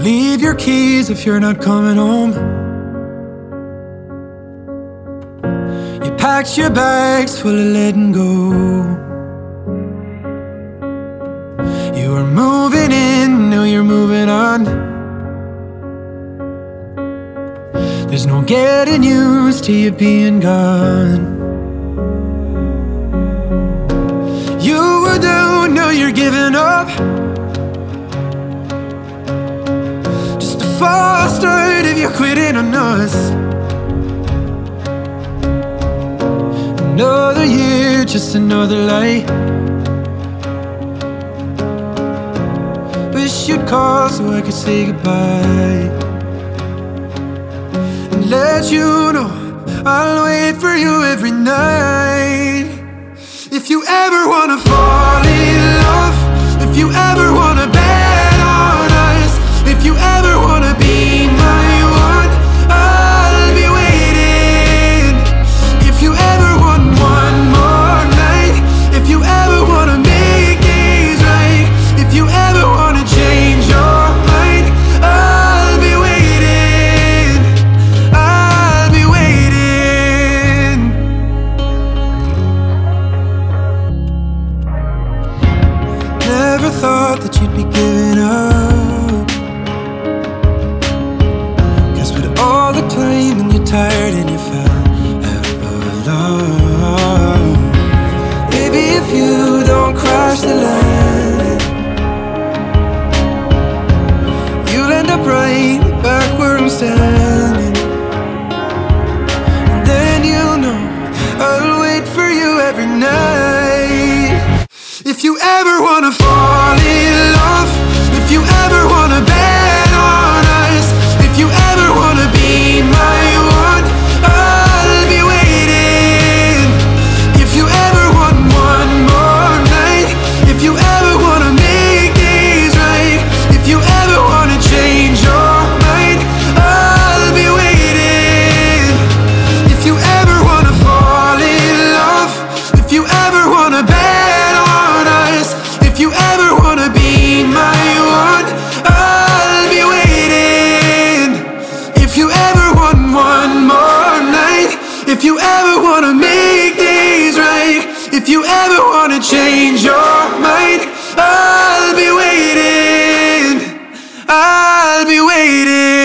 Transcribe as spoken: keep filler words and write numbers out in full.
leave your keys if you're not coming home. You packed your bags full of letting go. You were moving in, now you're moving on. There's no getting used to you being gone. You were down, now you're giving up. Just a false start if you're quitting on us. Another year, just another lie. Wish you'd call so I could say goodbye and let you know I'll wait for you every night. If you ever wanna fall in love, if you ever wanna bet on us, if you ever wanna be my one, I'll be waiting. If you ever want one more night, if you ever wanna make things right, if you ever wanna change your mind, I'll be waiting. I'll be waiting. Never thought that you'd be giving up, 'cause with all the claiming you're tired and you fell out of love. Maybe if you don't crash the land, you'll end up right back where I'm standing. And then you'll know I'll wait for you every night. If you ever wanna fall in love, if you ever wanna bet on us, if you ever wanna be my one, I'll be waiting. If you ever want one more night, if you ever wanna make things right, if you ever wanna change your mind, I'll be waiting. If you ever wanna fall in love, if you ever wanna bet on us, if you ever wanna be my one, I'll be waiting. If you ever want one more night, if you ever wanna make things right, if you ever wanna change your mind, I'll be waiting. I'll be waiting.